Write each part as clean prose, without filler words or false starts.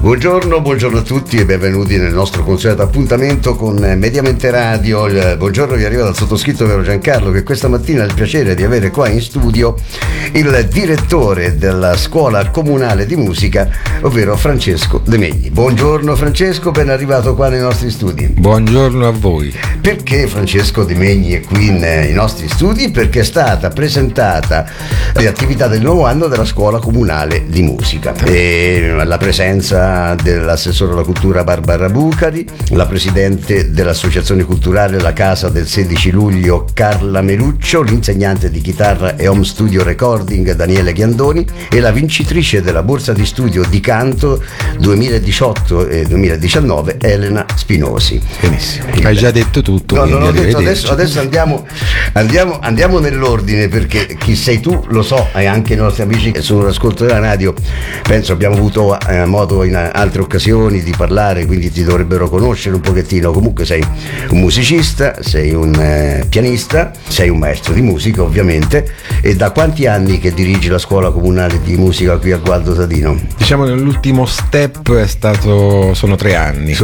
Buongiorno a tutti e benvenuti nel nostro consueto appuntamento con Mediamente Radio. Il buongiorno vi arriva dal sottoscritto vero Giancarlo, che questa mattina ha il piacere di avere qua in studio il direttore della Scuola Comunale di Musica, ovvero Francesco De Megni. Buongiorno Francesco, ben arrivato qua nei nostri studi. Buongiorno a voi. Perché Francesco De Megni è qui nei nostri studi? Perché è stata presentata le attività del nuovo anno della Scuola Comunale di Musica e la presenza dell'assessore alla cultura Barbara Bucari, la presidente dell'associazione culturale La Casa del 16 luglio Carla Meluccio, l'insegnante di chitarra e home studio recording Daniele Ghiandoni e la vincitrice della borsa di studio di canto 2018 e 2019 Elena Spinosi. Benissimo, hai già detto tutto. No, non ho detto, adesso andiamo nell'ordine, perché chi sei tu lo so, e anche i nostri amici che sono all'ascolto della radio penso abbiamo avuto modo in altre occasioni di parlare, quindi ti dovrebbero conoscere un pochettino. Comunque sei un musicista, sei un pianista, sei un maestro di musica ovviamente. E da quanti anni che dirigi la Scuola Comunale di Musica qui a Gualdo Sadino? Diciamo che l'ultimo step sono 3 anni,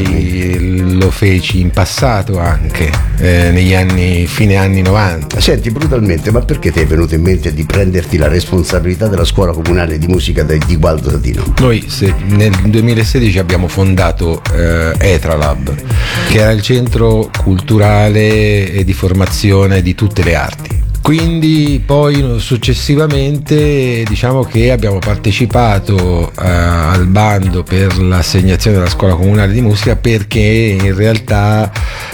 lo feci in passato anche, negli fine anni 90. Senti, brutalmente, ma perché ti è venuto in mente di prenderti la responsabilità della Scuola Comunale di Musica di Gualdo Sadino? Noi nel 2016 abbiamo fondato Etralab, che era il centro culturale e di formazione di tutte le arti. Quindi poi successivamente diciamo che abbiamo partecipato al bando per l'assegnazione della Scuola Comunale di Musica, perché in realtà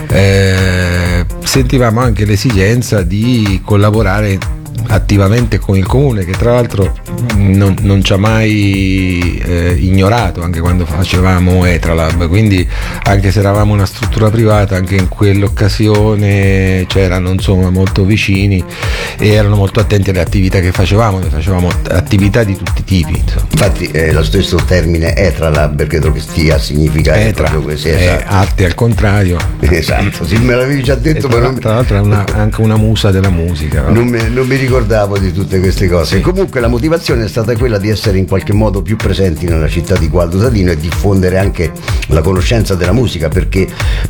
sentivamo anche l'esigenza di collaborare attivamente con il comune, che tra l'altro non ci ha mai ignorato anche quando facevamo Etralab. Quindi anche se eravamo una struttura privata, anche in quell'occasione c'erano insomma molto vicini e erano molto attenti alle attività che facevamo. Noi facevamo attività di tutti i tipi, insomma. Infatti lo stesso termine Etralab credo che stia a significare proprio questo, esatto. Arte al contrario. Esatto, sì, me l'avevi già detto, ma tra l'altro è anche una musa della musica, no? Non mi ricordavo di tutte queste cose. Comunque la motivazione è stata quella di essere in qualche modo più presenti nella città di Gualdo Sadino e diffondere anche la conoscenza della musica, perché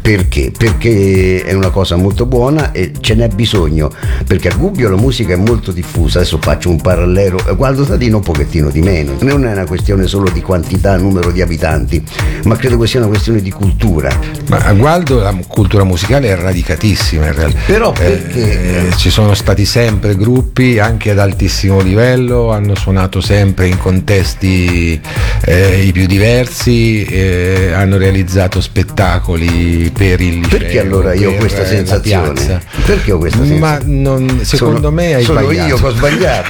è una cosa molto buona e ce n'è bisogno, perché a Gubbio la musica è molto diffusa. Adesso faccio un parallelo, a Gualdo Sadino un pochettino di meno. Non è una questione solo di quantità, numero di abitanti, ma credo che sia una questione di cultura. Ma a Gualdo la cultura musicale è radicatissima in realtà. Però perché ci sono stati sempre gruppi anche ad altissimo livello, hanno suonato sempre in contesti i più diversi, hanno realizzato spettacoli per il liceo. Perché allora io ho questa sensazione? Perché ho questa sensazione? Ma secondo me hai sbagliato. Sono io che ho sbagliato.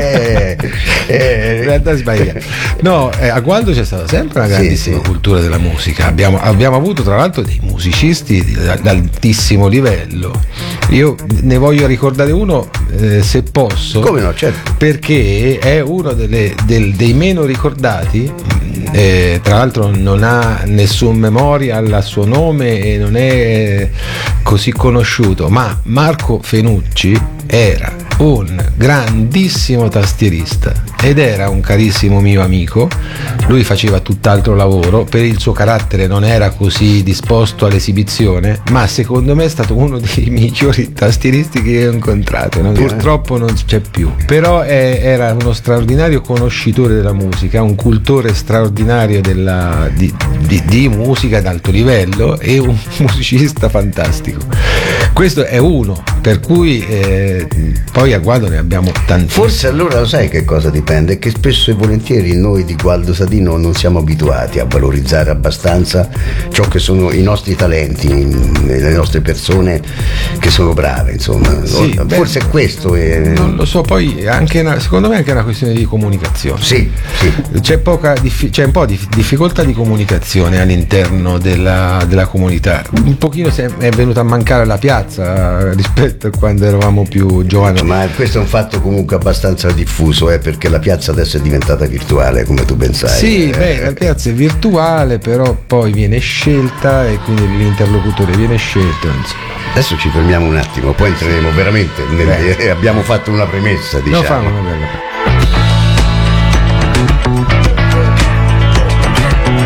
In realtà è sbagliato. No, a Gualdo c'è stata sempre una grandissima cultura della musica. Abbiamo avuto tra l'altro dei musicisti di altissimo livello. Io ne voglio ricordare uno, se posso. Come no, certo. Perché è uno dei meno ricordati, tra l'altro non ha nessun memorial al suo nome e non è così conosciuto, ma Marco Fenucci era un grandissimo tastierista ed era un carissimo mio amico. Lui faceva tutt'altro lavoro, per il suo carattere non era così disposto all'esibizione, ma secondo me è stato uno dei migliori tastieristi che ho incontrato, no? Purtroppo non c'è più, però era uno straordinario conoscitore della musica, un cultore straordinario di musica d'alto livello e un musicista fantastico. Questo è uno, per cui poi a Gualdo ne abbiamo tantissimi. Forse allora lo sai che cosa dipende? Che spesso e volentieri noi di Gualdo Sadino non siamo abituati a valorizzare abbastanza ciò che sono i nostri talenti, le nostre persone che sono brave, insomma. Sì, forse è questo. Non lo so, poi secondo me è anche una questione di comunicazione. Sì. C'è un po' di difficoltà di comunicazione all'interno della comunità. Un pochino è venuta a mancare la piazza rispetto a quando eravamo più giovani. Ma questo è un fatto comunque abbastanza diffuso, perché la piazza adesso è diventata virtuale, come tu ben sai. Sì, la piazza è virtuale, però poi viene scelta e quindi l'interlocutore viene scelto, insomma. Adesso ci fermiamo un attimo, poi entreremo veramente abbiamo fatto una premessa, diciamo. No, fammi una bella.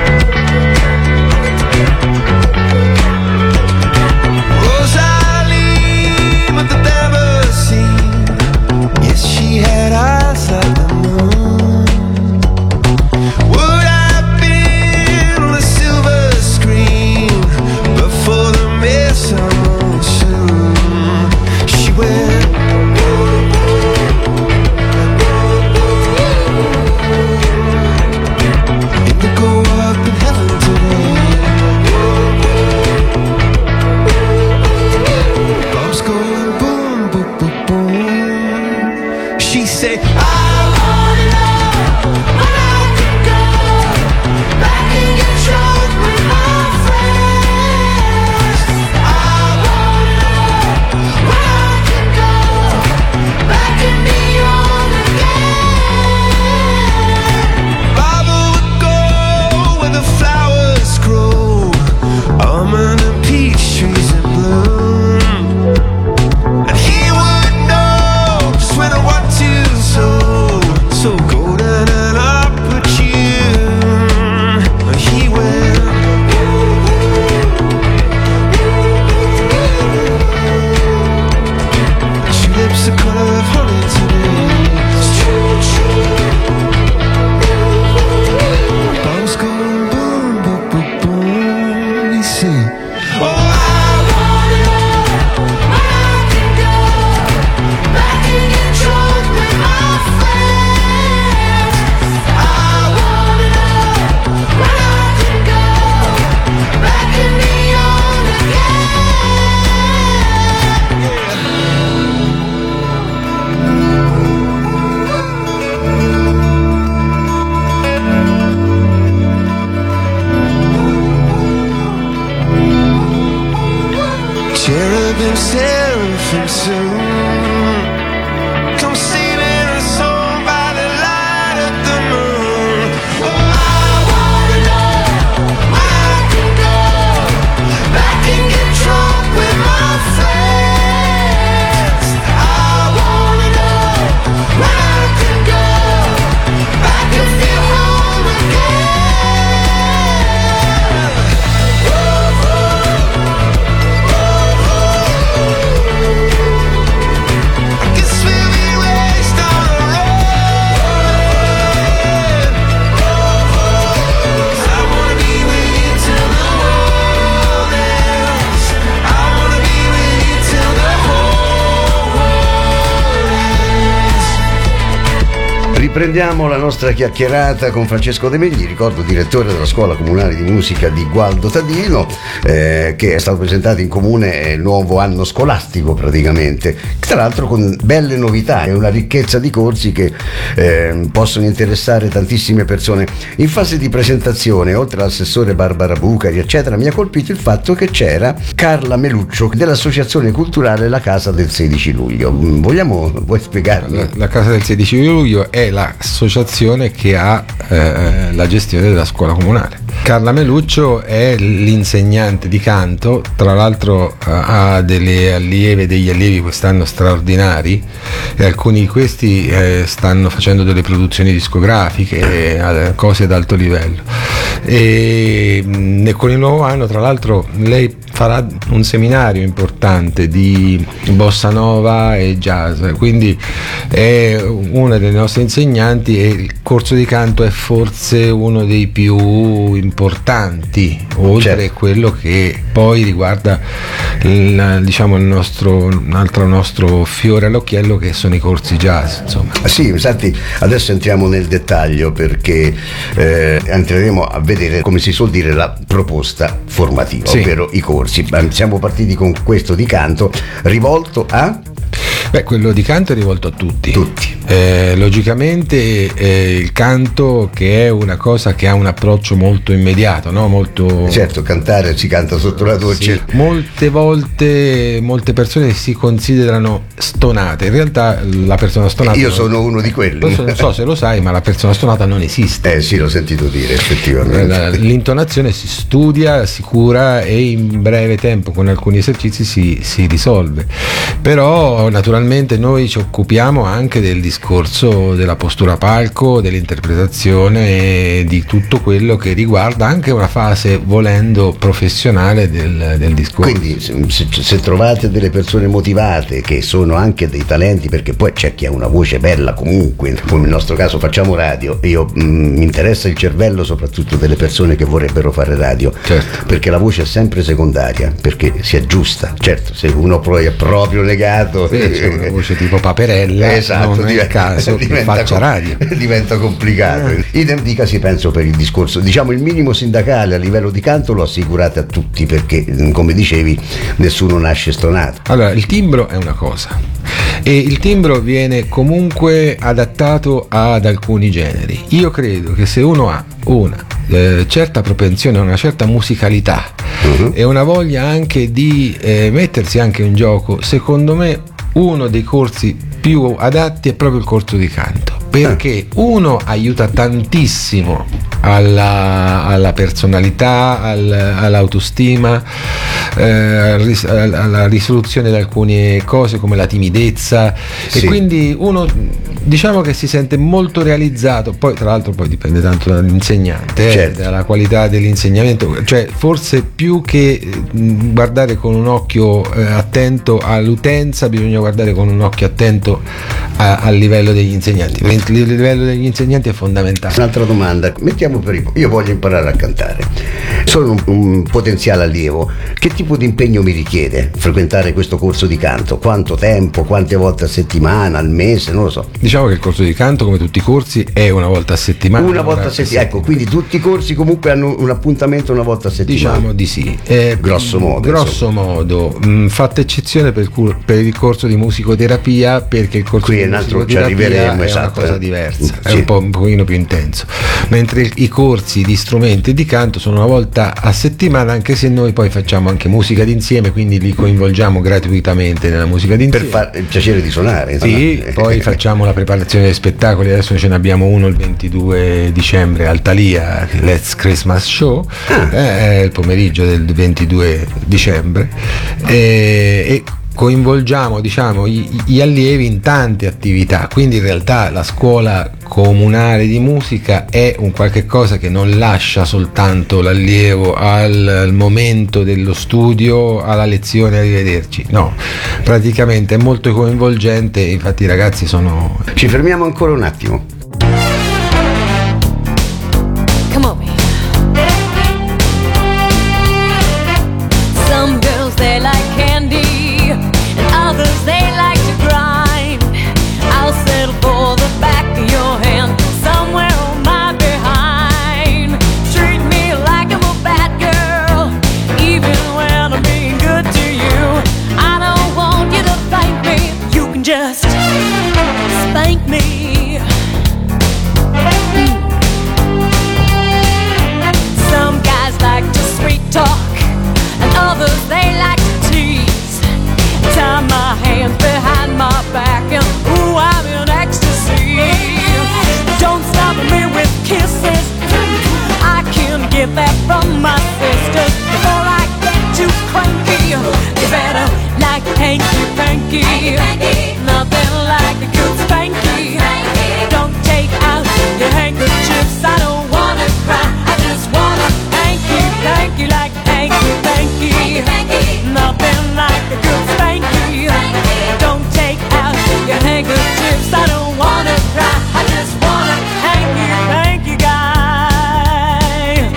from soon. Come sailing a song by the light of the moon. Oh, I wanna know where I can go back and get drunk with my friends. I wanna know where I can go back and feel home again. I can swim erased on the road. I wanna be with you till the world ends. I wanna be with you till the whole world ends. Riprendiamo la nostra chiacchierata con Francesco De Megli, ricordo direttore della Scuola Comunale di Musica di Gualdo Tadino, che è stato presentato in comune il nuovo anno scolastico praticamente, tra l'altro con belle novità e una ricchezza di corsi che possono interessare tantissime persone. In fase di presentazione, oltre all'assessore Barbara Bucari eccetera, mi ha colpito il fatto che c'era Carla Meluccio dell'Associazione Culturale La Casa del 16 luglio. Vuoi spiegarmi? La Casa del 16 luglio è l'associazione che ha la gestione della scuola comunale. Carla Meluccio è l'insegnante di canto, tra l'altro ha degli allievi quest'anno straordinari, e alcuni di questi stanno facendo delle produzioni discografiche, cose ad alto livello. E con il nuovo anno, tra l'altro, lei farà un seminario importante di bossa nova e jazz, quindi è una delle nostre insegnanti e il corso di canto è forse uno dei più importanti, oltre a quello che poi riguarda un altro nostro fiore all'occhiello, che sono i corsi jazz, insomma. Sì, infatti adesso entriamo nel dettaglio, perché entreremo a vedere, come si suol dire, la proposta formativa, ovvero i corsi. Siamo partiti con questo di canto rivolto a... Quello di canto è rivolto a tutti. Logicamente il canto, che è una cosa che ha un approccio molto immediato, no? Molto... Certo, cantare si canta sotto la doccia. Sì. Molte volte molte persone si considerano stonate. In realtà la persona stonata... Io sono uno di quelli. Non so se lo sai, ma la persona stonata non esiste. Sì, l'ho sentito dire, effettivamente. L'intonazione si studia, si cura e in breve tempo con alcuni esercizi si risolve. Però naturalmente noi ci occupiamo anche del discorso della postura palco, dell'interpretazione e di tutto quello che riguarda anche una fase, volendo, professionale del discorso. Quindi se trovate delle persone motivate, che sono anche dei talenti, perché poi c'è chi ha una voce bella comunque, come nel nostro caso facciamo radio, mi interessa il cervello soprattutto delle persone che vorrebbero fare radio, certo, perché la voce è sempre secondaria, perché si aggiusta. Certo, se uno poi è proprio negato, c'è una voce tipo Paperella, esatto, non è il caso che faccia radio, diventa complicato. Idem dicasi, penso, per il discorso, diciamo, il minimo sindacale a livello di canto lo assicurate a tutti, perché come dicevi nessuno nasce stonato. Allora, il timbro è una cosa, e il timbro viene comunque adattato ad alcuni generi. Io credo che se uno ha una certa propensione, una certa musicalità e una voglia anche di mettersi anche in gioco, secondo me uno dei corsi più adatti è proprio il corso di canto, perché uno aiuta tantissimo alla personalità, all'autostima, alla risoluzione di alcune cose come la timidezza, sì. E quindi uno, diciamo, che si sente molto realizzato. Poi tra l'altro poi dipende tanto dall'insegnante, certo, dalla qualità dell'insegnamento, cioè forse più che guardare con un occhio attento all'utenza, bisogna guardare con un occhio attento al livello degli insegnanti. Il livello degli insegnanti è fondamentale. Un'altra domanda, mettiamo per io voglio imparare a cantare, sono un potenziale allievo, che tipo di impegno mi richiede frequentare questo corso di canto? Quanto tempo, quante volte a settimana, al mese, non lo so. Diciamo che il corso di canto, come tutti i corsi, è una volta a settimana. Una volta a settimana, ecco, quindi tutti i corsi comunque hanno un appuntamento una volta a settimana. Diciamo di sì. Grosso modo, fatta eccezione per il corso di musicoterapia, perché il corso qui di un altro musicoterapia ci arriveremo, è esatto, cosa diversa, è sì. un pochino più intenso, mentre i corsi di strumenti e di canto sono una volta a settimana, anche se noi poi facciamo anche musica d'insieme, quindi li coinvolgiamo gratuitamente nella musica Per d'insieme. fare il piacere di suonare, insomma. Sì, poi facciamo la preparazione dei spettacoli, adesso ce ne abbiamo uno il 22 dicembre al Thalia, Let's Christmas Show, è il pomeriggio del 22 dicembre, e coinvolgiamo, diciamo, gli allievi in tante attività, quindi in realtà la scuola comunale di musica è un qualche cosa che non lascia soltanto l'allievo al momento dello studio, alla lezione, arrivederci, no, praticamente è molto coinvolgente, infatti i ragazzi sono... Ci fermiamo ancora un attimo. Come on, baby. Some girls they like candy, and others they like to grind. I'll settle for the back of your hand, somewhere on my behind. Treat me like I'm a bad girl, even when I'm being good to you. I don't want you to thank me, you can just spank me. Some guys like to sweet talk, and others they like to tease. Tie my hands behind my back, and ooh, I'm in ecstasy. Don't stop me with kisses, I can get that from my sisters. Before I get too cranky, you better like hanky panky. Nothing like a good spanky. Don't take out your handkerchiefs, I don't wanna cry, I just wanna hanky panky, like hanky panky. Nothing like a good spanky. Don't take out your handkerchiefs, I don't wanna cry, I just wanna hanky panky guy.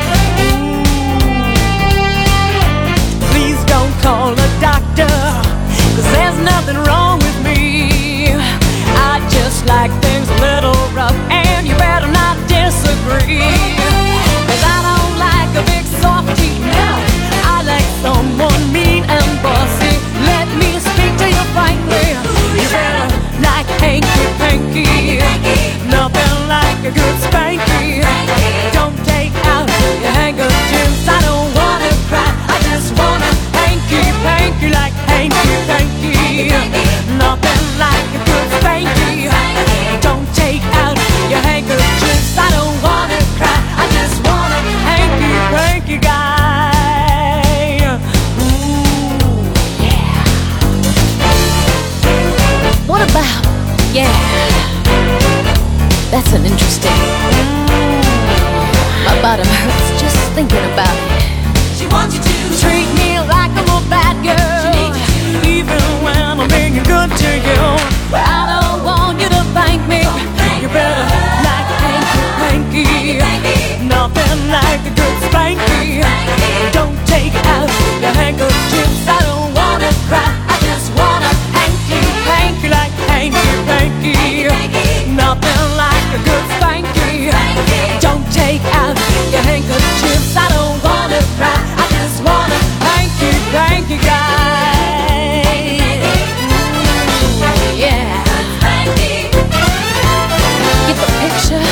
Please don't call a doctor, 'cause there's nothing wrong with me. I just like things a little rough, and you better not disagree. 'Cause I don't like a big softie, no, I like someone mean and bossy. Let me speak to you frankly, you better like hanky panky. Nothing like a good spanky. Don't take out your handkerchiefs, I don't wanna cry, I just wanna hanky panky, like hanky panky. Nothing like a good spanky. Don't take out your handkerchiefs, I don't wanna cry, I just wanna hanky panky guy. Ooh, yeah. What about, yeah, that's an interesting. My bottom hurts just thinking about it. She wants you to treat me like I'm a bad girl, even when I'm being good to you. I don't want you to thank me, you better like hanky panky. Nothing like a good spanky. Don't take out your handkerchiefs, I don't wanna cry, I just wanna hanky panky, like hanky panky. Nothing like a good spanky. Don't take out your handkerchiefs, I don't wanna cry, I just wanna hanky panky guy. Ooh, yeah. Get the picture?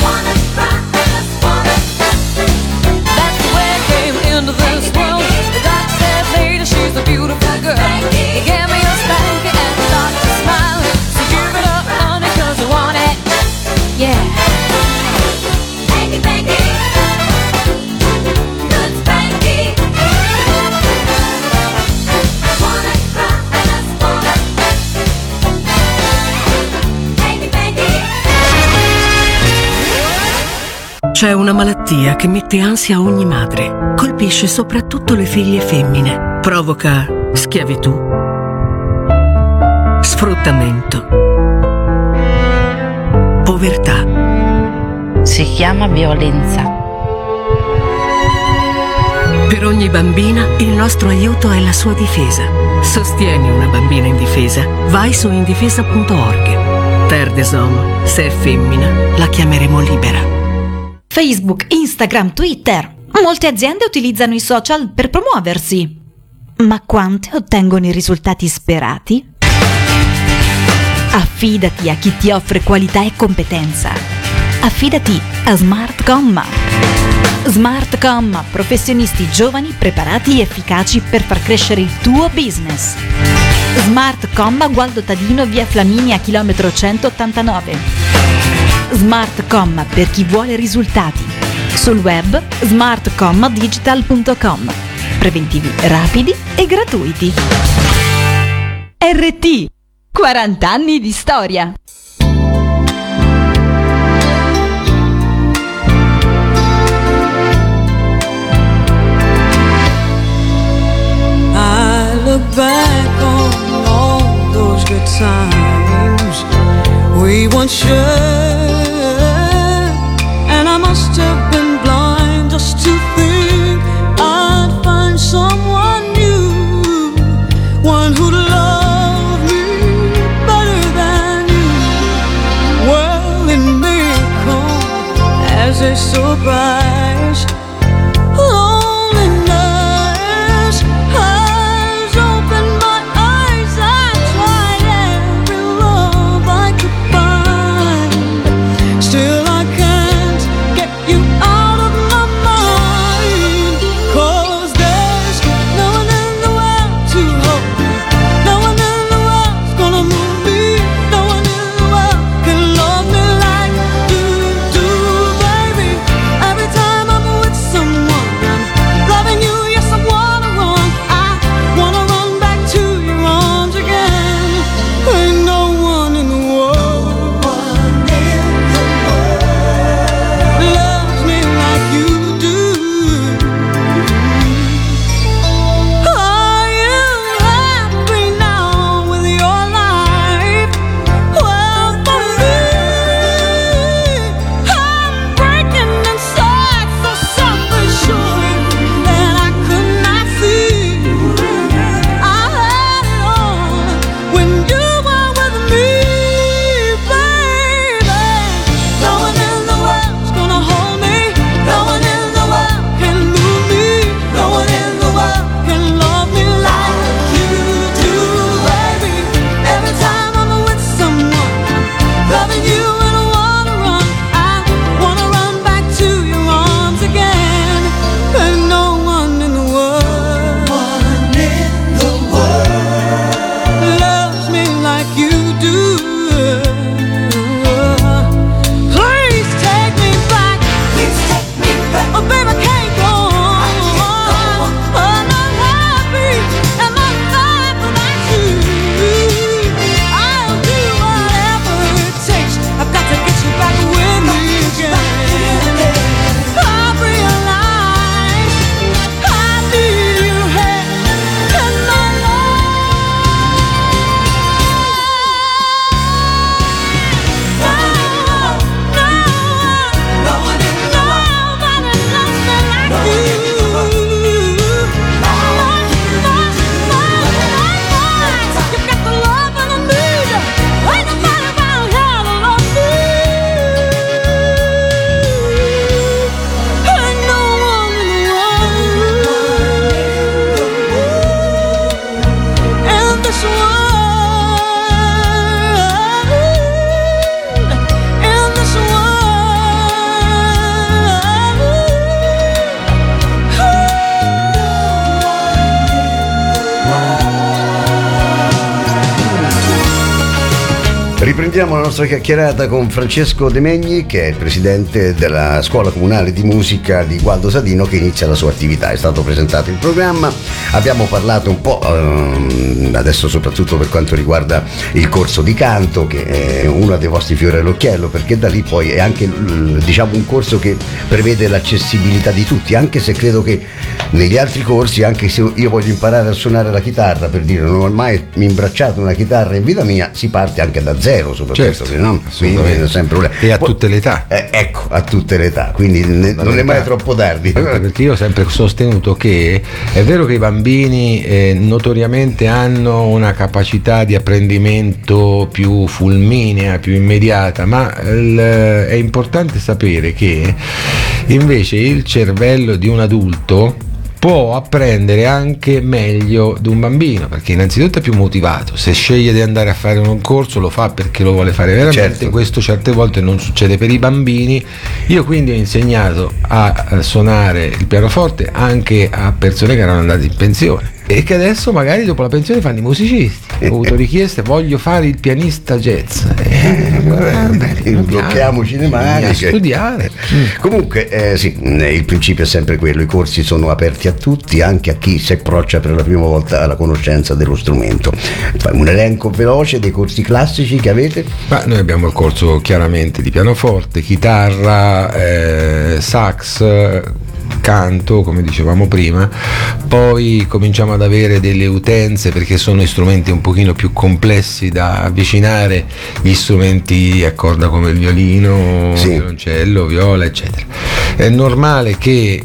That's the way I came into this world. The doc said later she's a beautiful girl. He gave me a spanky and the doctor smiled. So give it up, honey, 'cause I want it. Yeah. Hanky panky, good spanky. Wanna cry, I just wanna hanky panky. C'è una malattia che mette ansia a ogni madre. Colpisce soprattutto le figlie femmine. Provoca schiavitù, sfruttamento, povertà. Si chiama violenza. Per ogni bambina il nostro aiuto è la sua difesa. Sostieni una bambina indifesa. Vai su indifesa.org. Terre des Hommes, se è femmina, la chiameremo libera. Facebook, Instagram, Twitter. Molte aziende utilizzano i social per promuoversi. Ma quante ottengono i risultati sperati? Affidati a chi ti offre qualità e competenza. Affidati a Smart Comma. Smart Comma, professionisti giovani, preparati e efficaci per far crescere il tuo business. Smart Comma, Gualdo Tadino, via Flaminia, chilometro 189. Smart Comma per chi vuole risultati. Sul web smartcommadigital.com. Preventivi rapidi e gratuiti. RT, 40 anni di storia. I look back on all those good times we once shared, and I must have been blind just to think I'd find someone new, one who'd love me better than you. Well, it may come as a surprise. Loneliness has opened my eyes. I tried every love I could find. Still I can't get you out of my mind. 'Cause there's no one in the world to hold me. No one in the world's gonna move me. No one in the world can love me like you do, baby. Every time I'm with someone, I'm loving you, yes, I wanna run. I wanna run back to your arms again. Ain't no one in the world loves me like you do. Are you happy now with your life? Well, for me, I'm breaking inside, so self-assured that I could not see. I had it all when you were with me, baby. No one in the world's gonna hold me. No one in the world can move me. No one in the world can love me like you do, baby. Every time I'm with someone, I'm loving you and I wanna run. I wanna run back to your arms again. And no one in the world loves me like you do. Please take me back. Oh, baby, I can't go on. I'm not happy and my life without you. I'll do whatever it takes. I've got to get you back with me again. I realize I need your hand in my Riprendiamo la nostra chiacchierata con Francesco De Megni, che è il presidente della Scuola Comunale di Musica di Gualdo Tadino, che inizia la sua attività. È stato presentato il programma, abbiamo parlato un po', adesso soprattutto per quanto riguarda il corso di canto, che è uno dei vostri fiori all'occhiello, perché da lì poi è anche, diciamo, un corso che prevede l'accessibilità di tutti, anche se credo che negli altri corsi, anche se io voglio imparare a suonare la chitarra, per dire, non ho mai imbracciato una chitarra in vita mia, si parte anche da zero, soprattutto, certo, no? Quindi è sempre e a tutte le età. Ecco, a tutte le età, quindi non è mai troppo tardi. Anche perché io ho sempre sostenuto che è vero che i bambini notoriamente hanno una capacità di apprendimento più fulminea, più immediata, ma è importante sapere che invece il cervello di un adulto può apprendere anche meglio di un bambino, perché innanzitutto è più motivato, se sceglie di andare a fare un corso lo fa perché lo vuole fare veramente. Certo. Questo certe volte non succede per i bambini. Io quindi ho insegnato a suonare il pianoforte anche a persone che erano andate in pensione e che adesso magari dopo la pensione fanno i musicisti. Ho avuto richieste, voglio fare il pianista jazz. Blocchiamoci le mani. A studiare. Comunque sì, il principio è sempre quello, i corsi sono aperti a tutti, anche a chi si approccia per la prima volta alla conoscenza dello strumento. Fai un elenco veloce dei corsi classici che avete? Ma noi abbiamo il corso chiaramente di pianoforte, chitarra, sax, canto, come dicevamo prima. Poi cominciamo ad avere delle utenze, perché sono strumenti un pochino più complessi da avvicinare, gli strumenti a corda come il violino, Sì. violoncello, viola, eccetera. È normale che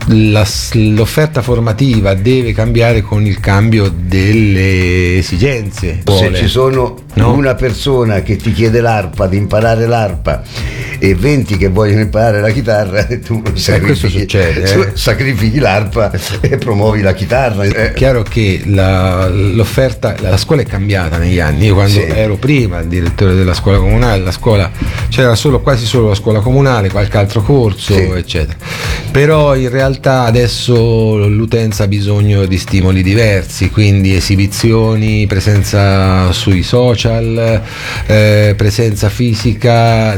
l'offerta formativa deve cambiare con il cambio delle esigenze. Se ci sono una persona che ti chiede l'arpa, di imparare l'arpa, e 20 che vogliono imparare la chitarra, tu questo succede, sacrifichi l'arpa e promuovi la chitarra. È chiaro che l'offerta, la scuola è cambiata negli anni. Io quando ero prima il direttore della scuola comunale, la scuola c'era quasi solo la scuola comunale, qualche altro corso, eccetera. Però in realtà adesso l'utenza ha bisogno di stimoli diversi, quindi esibizioni, presenza sui social, presenza fisica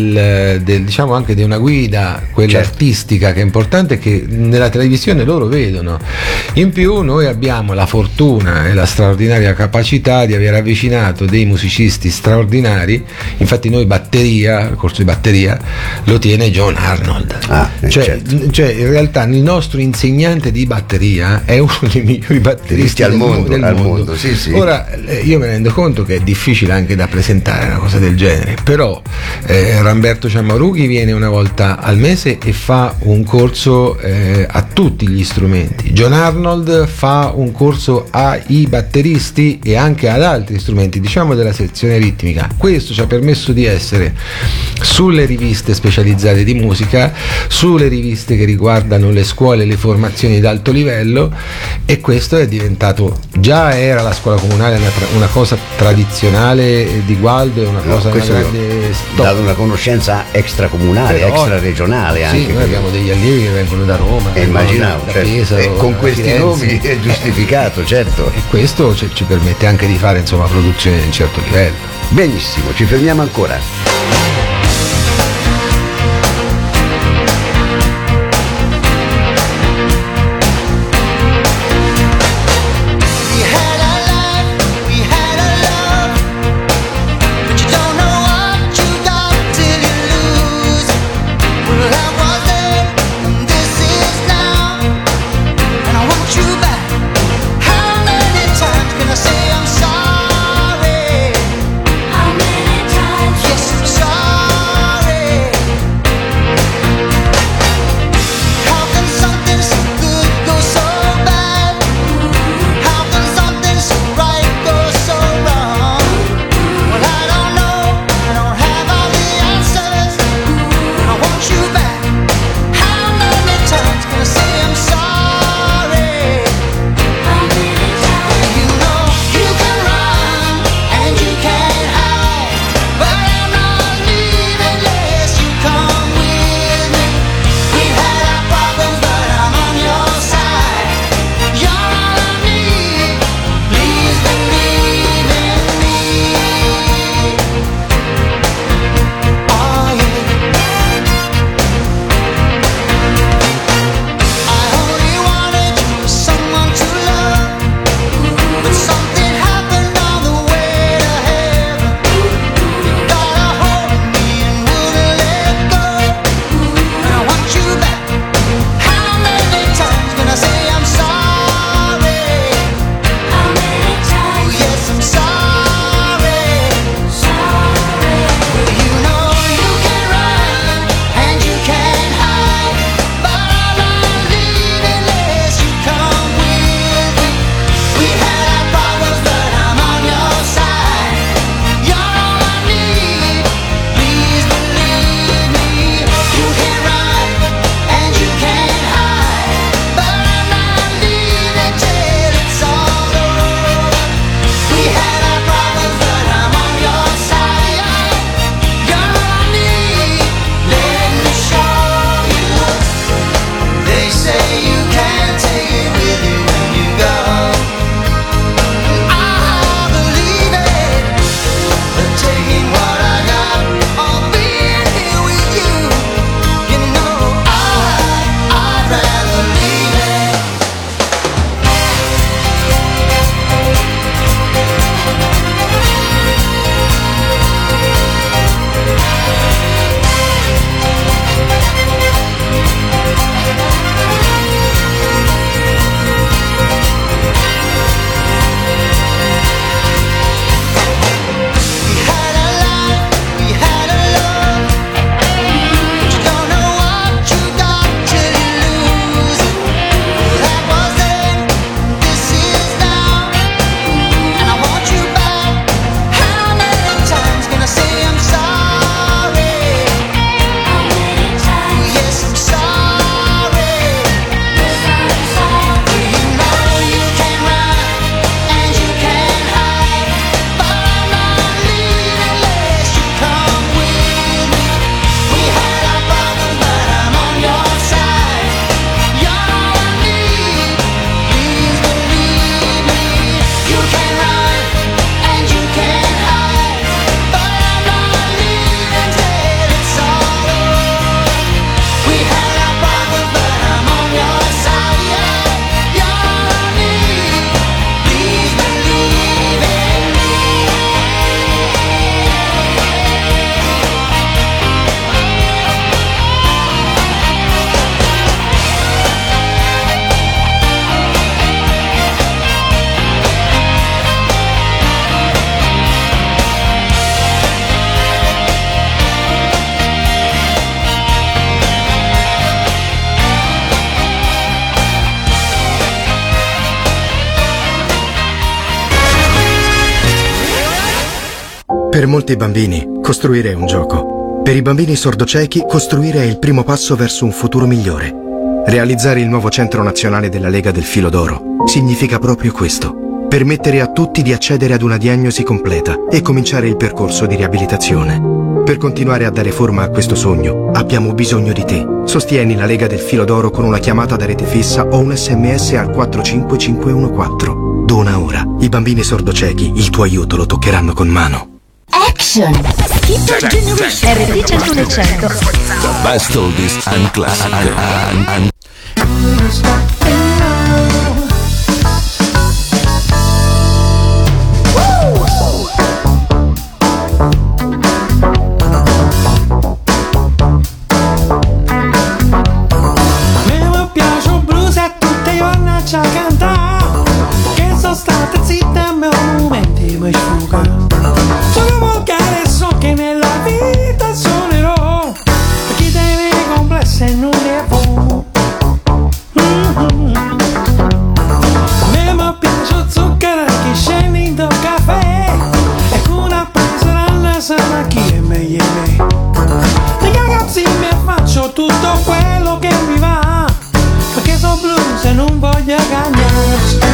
diciamo anche di una guida, quella artistica, che è importante, che nella televisione loro vedono. In più noi abbiamo la fortuna e la straordinaria capacità di aver avvicinato dei musicisti straordinari. Infatti noi il corso di batteria lo tiene John Arnold, cioè in realtà il nostro insegnante di batteria è uno dei migliori batteristi al mondo. Sì, sì. Ora io mi rendo conto che è difficile anche da presentare una cosa del genere, però Ramberto Ciammarughi viene una volta al mese e fa un corso a tutti gli strumenti. John Arnold fa un corso ai batteristi e anche ad altri strumenti, diciamo della sezione ritmica. Questo ci ha permesso di essere sulle riviste specializzate di musica, sulle riviste che riguardano le scuole e le formazioni d'alto livello, e questo è diventato, già era la scuola comunale una cosa tradizionale di Gualdo, è una cosa, una grande dato una conoscenza extracomunale, extraregionale anche. Sì, noi abbiamo degli allievi che vengono da Roma, immaginavo, da Pesaro, con questi Firenze. nomi è giustificato, certo. E questo ci permette anche di fare, insomma, produzione di un certo livello. Benissimo, ci fermiamo ancora. Yes, Per molti bambini, costruire è un gioco. Per i bambini sordociechi, costruire è il primo passo verso un futuro migliore. Realizzare il nuovo Centro Nazionale della Lega del Filo d'Oro significa proprio questo. Permettere a tutti di accedere ad una diagnosi completa e cominciare il percorso di riabilitazione. Per continuare a dare forma a questo sogno, abbiamo bisogno di te. Sostieni la Lega del Filo d'Oro con una chiamata da rete fissa o un SMS al 45514. Dona ora. I bambini sordociechi il tuo aiuto lo toccheranno con mano. Action! Skip Generation RT 100%. The best oldies and classic. Mi piace il blues e tutte le giorni ci cantare, che sono state zitte e me momenti mi sfugano. Sono volgare e so che nella vita suonerò, per chi deve complesse e non è buono. A me mi piace il zucchero che scende in dal caffè, e con una presa alla sana chi è meglio di me. Dei ragazzi mi faccio tutto quello che mi va, perché sono blues e non voglio cagnare.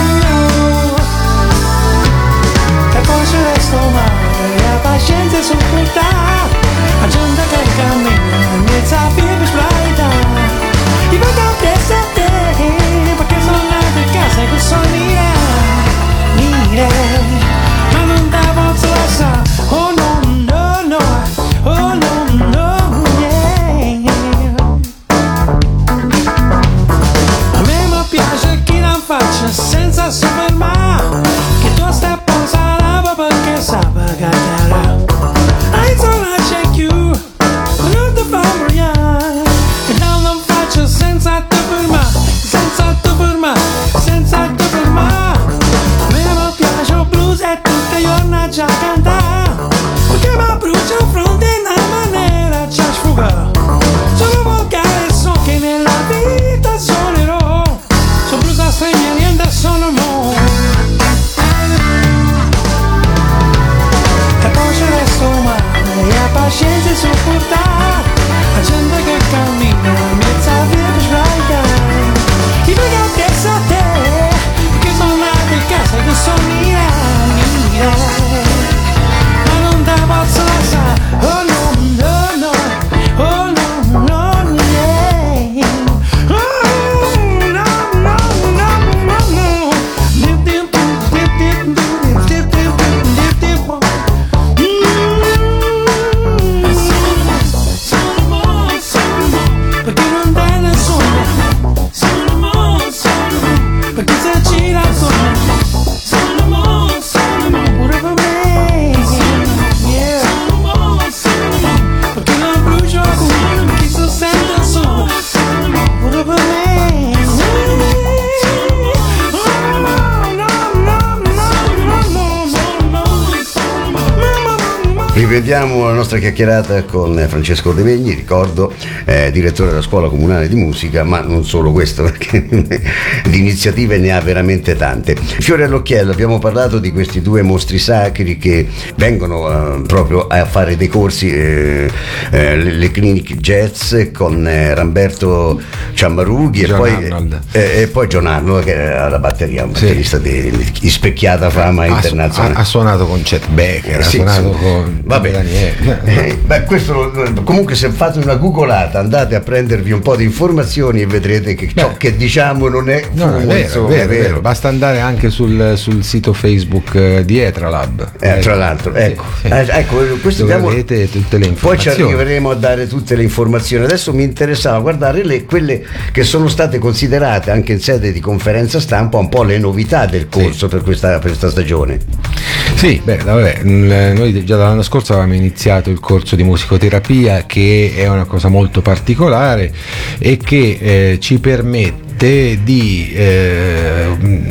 E poi ci resto male, la pazienza è sopportata, la gente che cammina in mezzo a via per sbraitare. Ti vedo appresso a te, perché sono nato in casa e sono mire, ma non te posso lasciare. Oh no, no, no, oh no, no, yeah. A me mi piace chi la faccia senza soffermare, che tu stai pensando perché sa pagare. I don't check you, non ti fa brillare, e non lo faccio senza te fermare, senza te fermare, senza te fermare. A me mi piace il blues e tutte le giorni già cantare, perché mi brucia il fronte in una maniera già sfugare. Sono volgare e so che nella vita suonerò, sono blues a streghe e niente sono mo. E poi ci resto male, e la pazienza è sopportata, la gente che cammina in mezzo a via per sbagliare. Ti vedo appresso a te, perché sono nato in casa che sono mire, ma non te posso lasciare. Oh no, no, no, oh no, no, yeah. Oh no, no, no, no, no. Dip, dip, dip, dip, dip, dip, dip, dip, dip. Perché non dai nessuno, perché se gira sono pure per me, yeah. Perché non brucio cuore, chi si sente solo, pure per me. Oh no, no, no, no, no, no. Rivediamo la nostra chiacchierata con Francesco De Megni, ricordo, direttore della Scuola Comunale di Musica, ma non solo questo, perché di iniziative ne ha veramente tante. Fiore all'occhiello, abbiamo parlato di questi due mostri sacri che vengono proprio a fare dei corsi, le cliniche jazz con Ramberto Ciammarughi e poi John Arnold, che è alla batteria, un batterista di specchiata fama internazionale. Ha suonato con Chet Baker, ha suonato con Daniele. Questo comunque, se fate una googolata andate a prendervi un po' di informazioni e vedrete che ciò che diciamo non è No, è vero. Basta andare anche sul sito Facebook di Etralab. Tra l'altro, ecco, questo dove avete tutte le poi informazioni. ci arriveremo a dare tutte le informazioni. Adesso mi interessava guardare quelle che sono state considerate anche in sede di conferenza stampa un po' le novità del corso per questa stagione. Sì, noi già dall'anno scorso avevamo iniziato il corso di musicoterapia, che è una cosa molto particolare e che ci permette di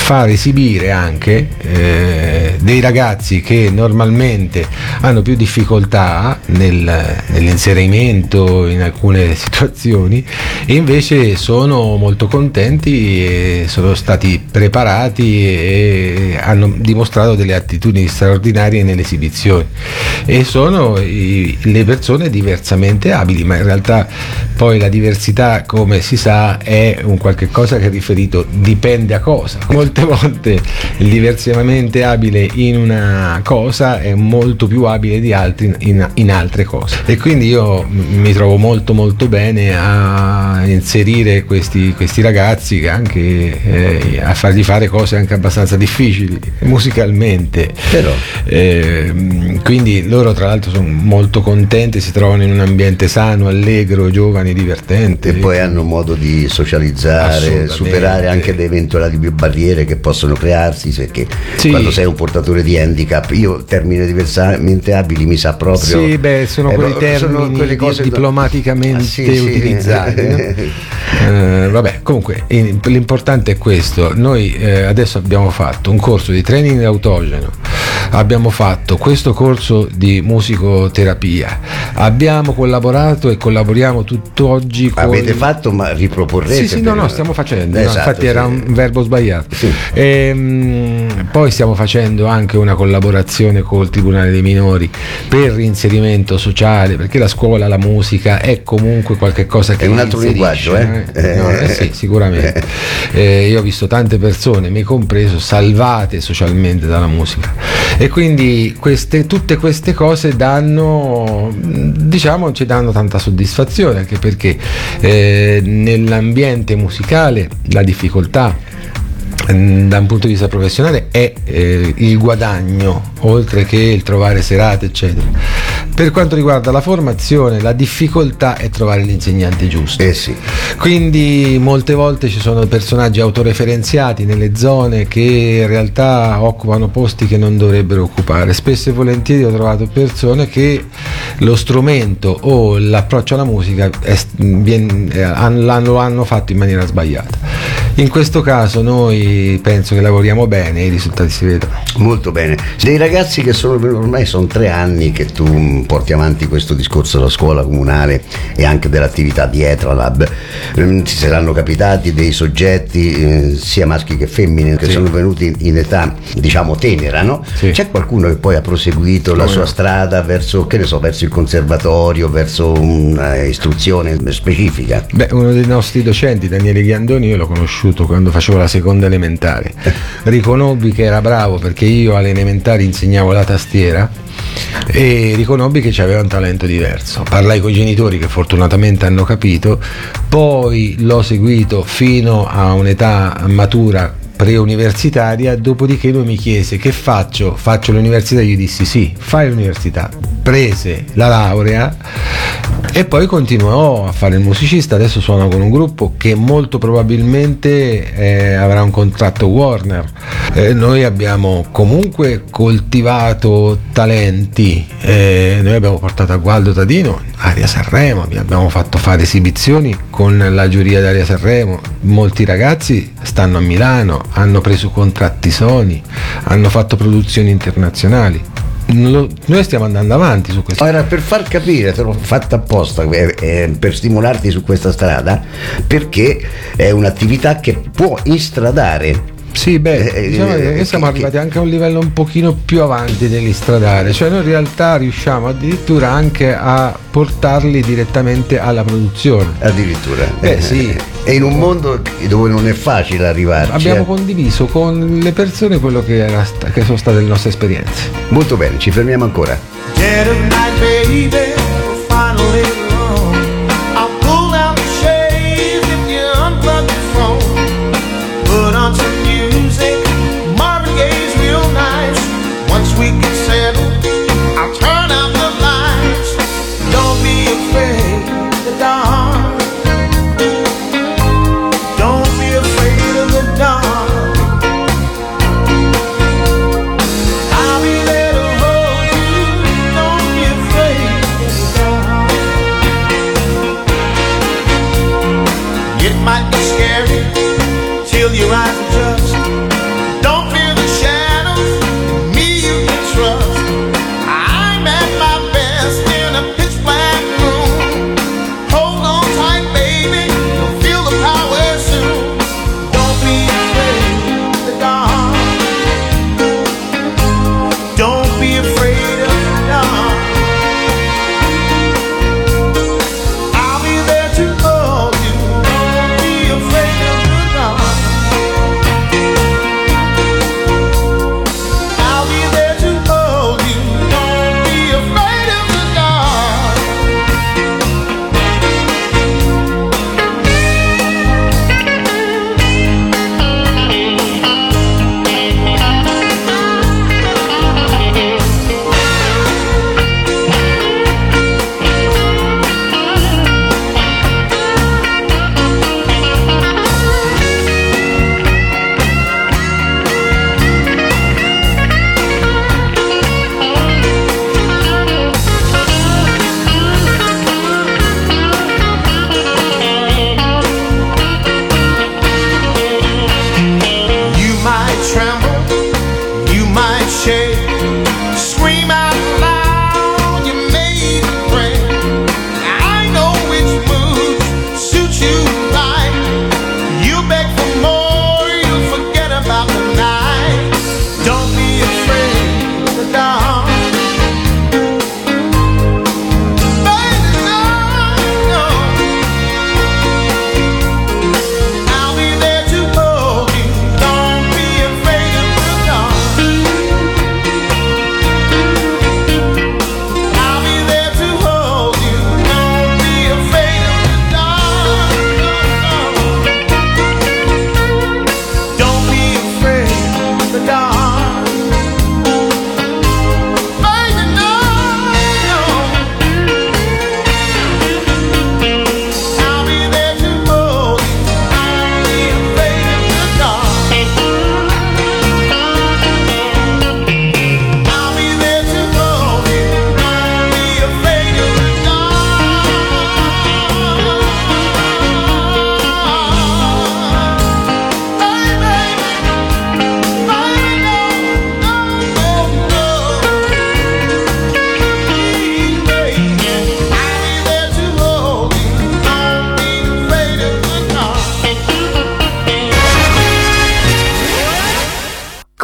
far esibire anche dei ragazzi che normalmente hanno più difficoltà nell'inserimento in alcune situazioni, e invece sono molto contenti e sono stati preparati e hanno dimostrato delle attitudini straordinarie nelle esibizioni, e sono le persone diversamente abili, ma in realtà poi la diversità, come si sa, è un qualche cosa che è riferito dipende a cosa. Molte volte il diversamente abile in una cosa è molto più abile di altri in altre cose, e quindi io mi trovo molto molto bene a inserire questi ragazzi, anche a fargli fare cose anche abbastanza difficili musicalmente. Però quindi loro tra l'altro sono molto contenti, si trovano in un ambiente sano, allegro, giovane, divertente, e poi hanhanno modo di socializzare, superare anche le eventuali barriere che possono crearsi, perché quando sei un portatore di handicap, io termine diversamente abili mi sa proprio, sì, beh, sono quei termini quelle cose diplomaticamente utilizzati, no? Vabbè, comunque l'importante è questo. Noi adesso abbiamo fatto un corso di training autogeno, abbiamo fatto questo corso di musicoterapia, abbiamo collaborato e collaboriamo tutt'oggi con... Avete fatto, ma riproporrete? Sì, no, stiamo facendo, esatto, infatti era un verbo sbagliato. Sì. Poi stiamo facendo anche una collaborazione col Tribunale dei Minori per l'inserimento sociale, perché la scuola, la musica è comunque qualche cosa che è un altro linguaggio, sì, sicuramente. Io ho visto tante persone, me compreso, salvate socialmente dalla musica, e quindi tutte queste cose ci danno tanta soddisfazione, anche perché nell'ambiente musicale la difficoltà da un punto di vista professionale è il guadagno, oltre che il trovare serate eccetera. Per quanto riguarda la formazione, la difficoltà è trovare l'insegnante giusto. Sì. Quindi molte volte ci sono personaggi autoreferenziati nelle zone che in realtà occupano posti che non dovrebbero occupare. Spesso e volentieri ho trovato persone che lo strumento o l'approccio alla musica lo hanno fatto in maniera sbagliata. In questo caso noi penso che lavoriamo bene e i risultati si vedono. Molto bene. Dei ragazzi che ormai sono 3 anni che tu porti avanti questo discorso della scuola comunale e anche dell'attività di Etralab, ti saranno capitati dei soggetti sia maschi che femmine che sono venuti in età diciamo tenera, no? Sì. C'è qualcuno che poi ha proseguito la sua strada verso, che ne so, verso il conservatorio, verso un'istruzione specifica? Beh, uno dei nostri docenti, Daniele Ghiandoni, io l'ho conosciuto quando facevo la seconda elementare. Riconobbi che era bravo perché io alle elementari insegnavo la tastiera e riconobbi che aveva un talento diverso. Parlai con i genitori che fortunatamente hanno capito, poi l'ho seguito fino a un'età matura preuniversitaria, dopodiché lui mi chiese: che faccio? Faccio l'università? Io dissi sì, fai l'università. Prese la laurea e poi continuò a fare il musicista. Adesso suona con un gruppo che molto probabilmente avrà un contratto Warner. Noi abbiamo comunque coltivato talenti, noi abbiamo portato a Gualdo Tadino Aria Sanremo, abbiamo fatto fare esibizioni con la giuria di Aria Sanremo. Molti ragazzi stanno a Milano, hanno preso contratti Sony, hanno fatto produzioni internazionali. Noi stiamo andando avanti su questo. Era per far capire, te l'ho fatta apposta, per stimolarti su questa strada, perché è un'attività che può instradare. Sì, diciamo che siamo arrivati anche a un livello un pochino più avanti dell'istradare, cioè noi in realtà riusciamo addirittura anche a portarli direttamente alla produzione. Addirittura. Sì. E in un mondo dove non è facile arrivarci. Abbiamo condiviso con le persone quello che sono state le nostre esperienze. Molto bene, ci fermiamo ancora. Dead of night, baby, finally wrong. I'll pull down the shades if you unplug the phone. Put on some music, Marvin Gaye's real nice. Once we get settled, I'll turn out the lights. Don't be afraid of the dark. Don't be afraid of the dark. I'll be there to hold you. Don't be afraid of the dark. It might be scary till your eyes adjust.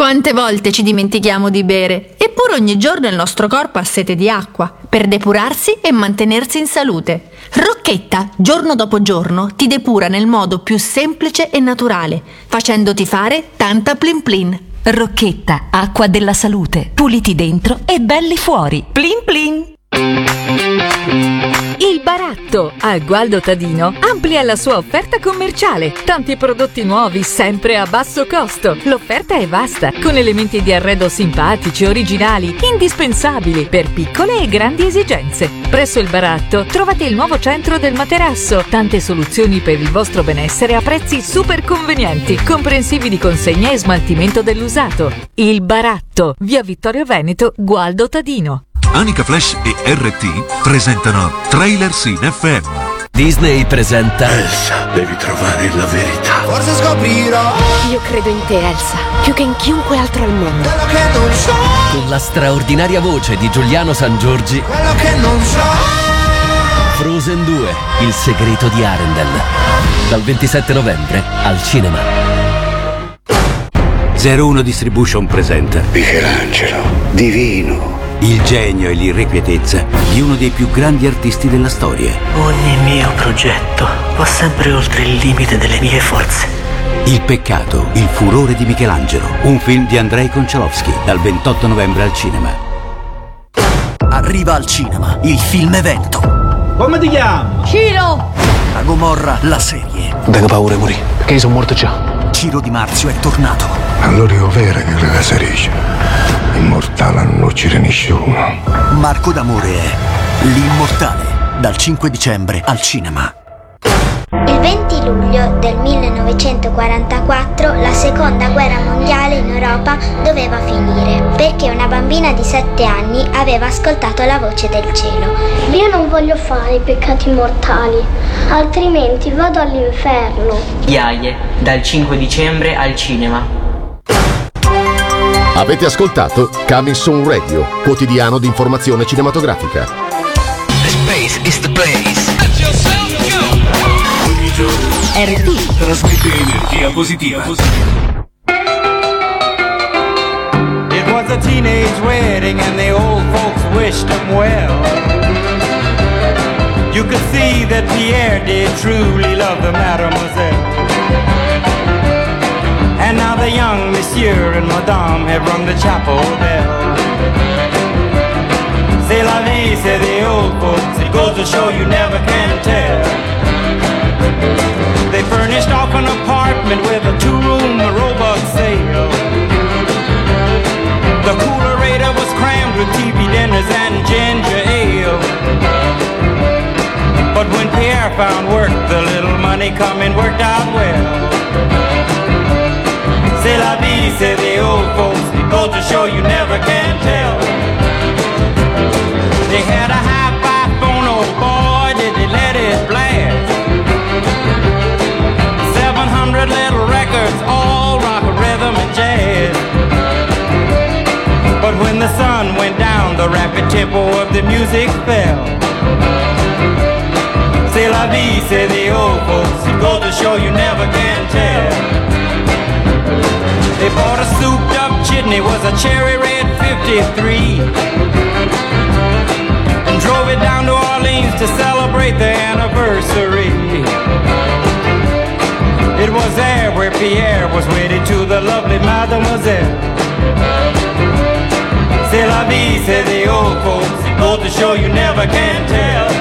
Quante volte ci dimentichiamo di bere, eppure ogni giorno il nostro corpo ha sete di acqua per depurarsi e mantenersi in salute. Rocchetta, giorno dopo giorno, ti depura nel modo più semplice e naturale, facendoti fare tanta plin plin. Rocchetta, acqua della salute. Puliti dentro e belli fuori. Plin plin. Il Baratto a Gualdo Tadino amplia la sua offerta commerciale. Tanti prodotti nuovi sempre a basso costo. L'offerta è vasta, con elementi di arredo simpatici, originali, indispensabili per piccole e grandi esigenze. Presso il Baratto trovate il nuovo centro del materasso. Tante soluzioni per il vostro benessere a prezzi super convenienti, comprensivi di consegna e smaltimento dell'usato. Il Baratto, via Vittorio Veneto, Gualdo Tadino. Anica Flash e RT presentano Trailer Scene FM. Disney presenta Elsa, devi trovare la verità. Forse scoprirò. Io credo in te, Elsa, più che in chiunque altro al mondo. Quello che non so. Con la straordinaria voce di Giuliano Sangiorgi. Quello che non so. Frozen 2, il segreto di Arendelle. Dal 27 novembre al cinema. 01 Distribution presenta Michelangelo, divino. Il genio e l'irrequietezza di uno dei più grandi artisti della storia. Ogni mio progetto va sempre oltre il limite delle mie forze. Il peccato, il furore di Michelangelo. Un film di Andrei Konchalovsky dal 28 novembre al cinema. Arriva al cinema il film evento. Come ti chiami? Ciro! La Gomorra, la serie. Non tengo paura di morire, perché io sono morto già. Ciro Di Marzio è tornato. Allora io vera che la casa dice. Immortale non uccide nessuno. Marco D'Amore è l'immortale. Dal 5 dicembre al cinema. Il 20 luglio del 1944 la seconda guerra mondiale in Europa doveva finire perché una bambina di 7 anni aveva ascoltato la voce del cielo. Io non voglio fare i peccati mortali, altrimenti vado all'inferno. Iaie, dal 5 dicembre al cinema. Avete ascoltato Coming Soon Radio, quotidiano di informazione cinematografica. The space is the place. Ogni giorno RT trasmette energia positiva. It was a teenage wedding and the old folks wished them well. You could see that Pierre did truly love the mademoiselle. And now the young monsieur and madame have rung the chapel bell. C'est la vie, say the old folks, it goes to show you never can tell. They furnished off an apartment with a 2-room robot sale. The coolerator was crammed with TV dinners and ginger ale. But when Pierre found work, the little money coming worked out well. C'est la vie, say the old folks, it goes to show you never can tell. They had a hi-fi phone, oh boy, did they let it blast. 700 little records, all rock, rhythm, and jazz. But when the sun went down, the rapid tempo of the music fell. C'est la vie, say the old folks, it goes to show you never can tell. They bought a souped up chitney, was a cherry red 53, and drove it down to Orleans to celebrate their anniversary. It was there where Pierre was wedded to the lovely mademoiselle. C'est la vie, say the old folks, it goes to show you never can tell.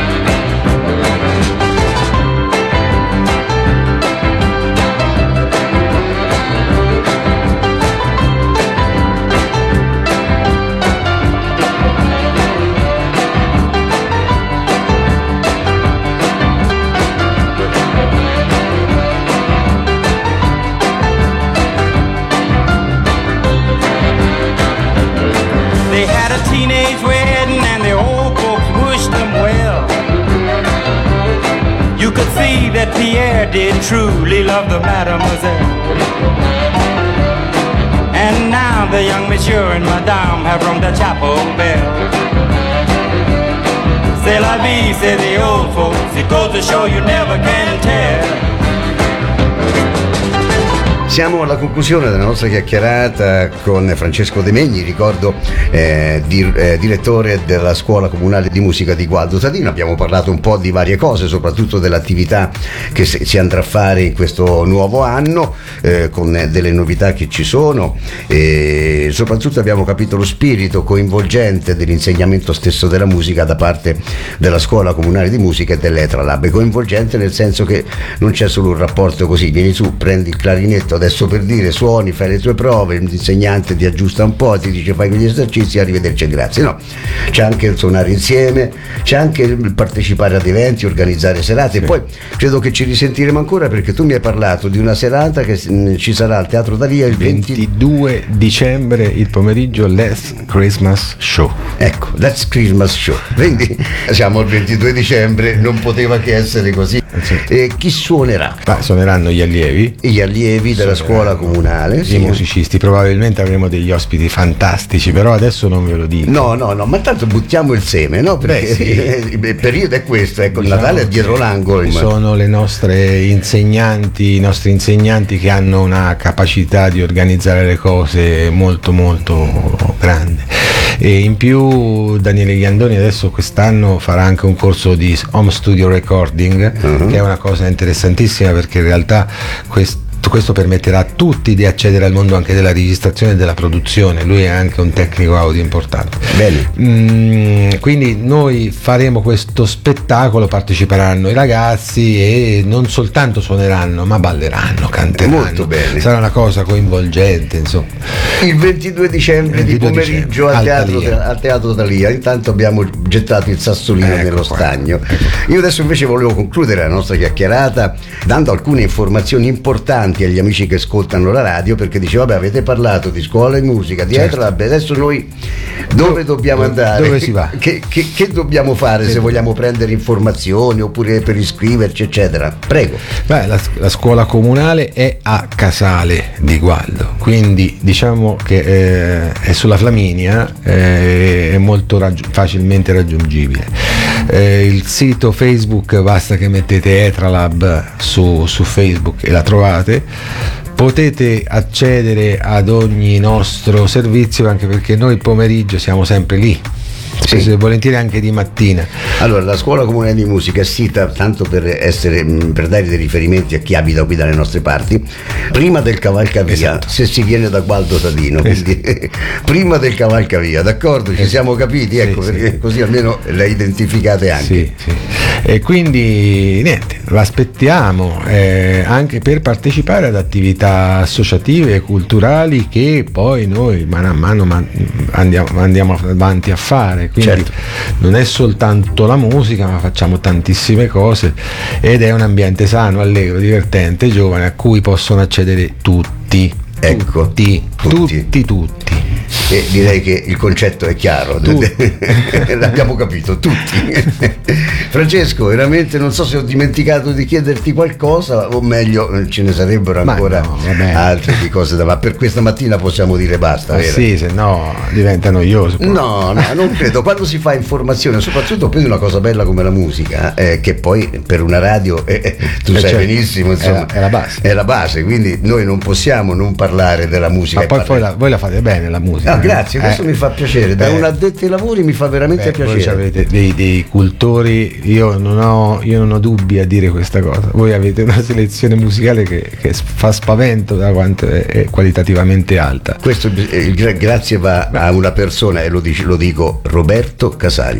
They had a teenage wedding and the old folks wished them well. You could see that Pierre did truly love the mademoiselle. And now the young monsieur and madame have rung the chapel bell. C'est la vie, say the old folks, it goes to show you never can tell. Siamo alla conclusione della nostra chiacchierata con Francesco De Megni, ricordo direttore della Scuola Comunale di Musica di Gualdo Tadino. Abbiamo parlato un po' di varie cose, soprattutto dell'attività che si andrà a fare in questo nuovo anno, con delle novità che ci sono, e soprattutto abbiamo capito lo spirito coinvolgente dell'insegnamento stesso della musica da parte della Scuola Comunale di Musica e dell'Etralab. È coinvolgente nel senso che non c'è solo un rapporto così, vieni su, prendi il clarinetto, adesso per dire, suoni, fai le tue prove, l'insegnante ti aggiusta un po', ti dice fai quegli esercizi, arrivederci e grazie. No, c'è anche il suonare insieme, c'è anche il partecipare ad eventi, organizzare serate, e poi credo che ci risentiremo ancora, perché tu mi hai parlato di una serata che ci sarà al Teatro Thalia il 22 dicembre, il pomeriggio, Let's Christmas Show. Ecco, Let's Christmas Show. Quindi siamo al 22 dicembre, non poteva che essere così. E chi suonerà? Suoneranno gli allievi della Scuola Comunale, i musicisti. Probabilmente avremo degli ospiti fantastici, però adesso non ve lo dico. No, ma tanto buttiamo il seme, no? Perché il periodo è questo, ecco, il Natale è dietro l'angolo. Sono le nostre insegnanti, i nostri insegnanti che hanno una capacità di organizzare le cose molto molto grande. E in più Daniele Ghiandoni adesso quest'anno farà anche un corso di home studio recording, che è una cosa interessantissima, perché in realtà questo permetterà a tutti di accedere al mondo anche della registrazione e della produzione. Lui è anche un tecnico audio importante. Bene. Quindi noi faremo questo spettacolo, parteciperanno i ragazzi e non soltanto suoneranno, ma balleranno, canteranno. Molto bene. Sarà una cosa coinvolgente, insomma. Il 22 dicembre di pomeriggio al Teatro Thalia. Intanto abbiamo gettato il sassolino nello stagno. Io adesso invece volevo concludere la nostra chiacchierata dando alcune informazioni importanti agli amici che ascoltano la radio, perché dice vabbè, avete parlato di scuola di musica, di Etralab, adesso noi dove dobbiamo andare? Dove si va? Che dobbiamo fare se vogliamo prendere informazioni oppure per iscriverci, eccetera? Prego. La scuola comunale è a Casale di Gualdo, quindi diciamo che è sulla Flaminia, è molto facilmente raggiungibile. Il sito Facebook, basta che mettete Etralab su Facebook e la trovate. Potete accedere ad ogni nostro servizio, anche perché noi pomeriggio siamo sempre lì, spesso e volentieri anche di mattina. Allora, la Scuola Comunale di Musica è sita, tanto per dare dei riferimenti a chi abita qui dalle nostre parti, prima del Cavalcavia, se si viene da Gualdo Tadino, quindi prima del Cavalcavia, d'accordo? Ci siamo capiti, ecco, perché così almeno la identificate anche. E quindi niente, l'aspettiamo anche per partecipare ad attività associative e culturali che poi noi mano a mano andiamo avanti a fare. Quindi non è soltanto la musica, ma facciamo tantissime cose, ed è un ambiente sano, allegro, divertente, giovane, a cui possono accedere tutti. Ecco, tutti. E direi che il concetto è chiaro, l'abbiamo capito tutti. Francesco, veramente non so se ho dimenticato di chiederti qualcosa, o meglio ce ne sarebbero ancora altre di cose ma per questa mattina possiamo dire basta, vero? Sì, se no diventa noioso. No, non credo. Quando si fa informazione, soprattutto poi di una cosa bella come la musica, che poi per una radio tu sai benissimo, insomma, è la base, quindi noi non possiamo non parlare della musica. Ma poi voi la fate bene la musica. Grazie, questo mi fa piacere. Da un addetto ai lavori mi fa veramente piacere. Voi avete dei cultori, io non ho dubbi a dire questa cosa. Voi avete una selezione musicale che fa spavento da quanto è qualitativamente alta. Questo grazie va a una persona, e lo dico, Roberto Casali,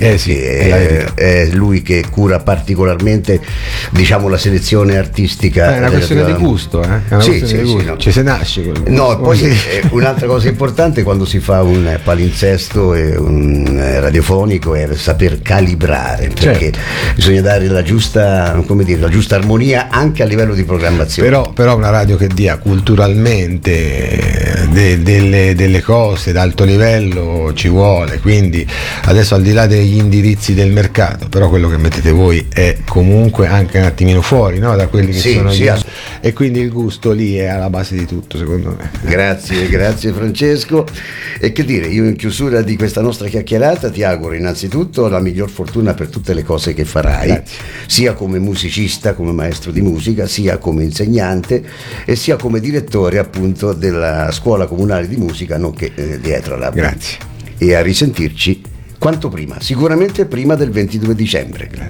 è lui che cura particolarmente, diciamo, la selezione artistica. È una questione di gusto, No. Ci se nasce. No, poi un'altra cosa importante quando si fa un palinsesto e un radiofonico è saper calibrare, perché bisogna dare la giusta armonia anche a livello di programmazione. Però una radio che dia culturalmente delle cose d'alto livello ci vuole, quindi adesso, al di là degli indirizzi del mercato, però quello che mettete voi è comunque anche un attimino fuori, no? Da quelli che sono io, e quindi il gusto lì è alla base di tutto, secondo me. Grazie Francesco. E che dire, io in chiusura di questa nostra chiacchierata ti auguro innanzitutto la miglior fortuna per tutte le cose che farai. Grazie. Sia come musicista, come maestro di musica, sia come insegnante e sia come direttore appunto della scuola comunale di musica, nonché di Etralab. Grazie. E a risentirci quanto prima, sicuramente prima del 22 dicembre.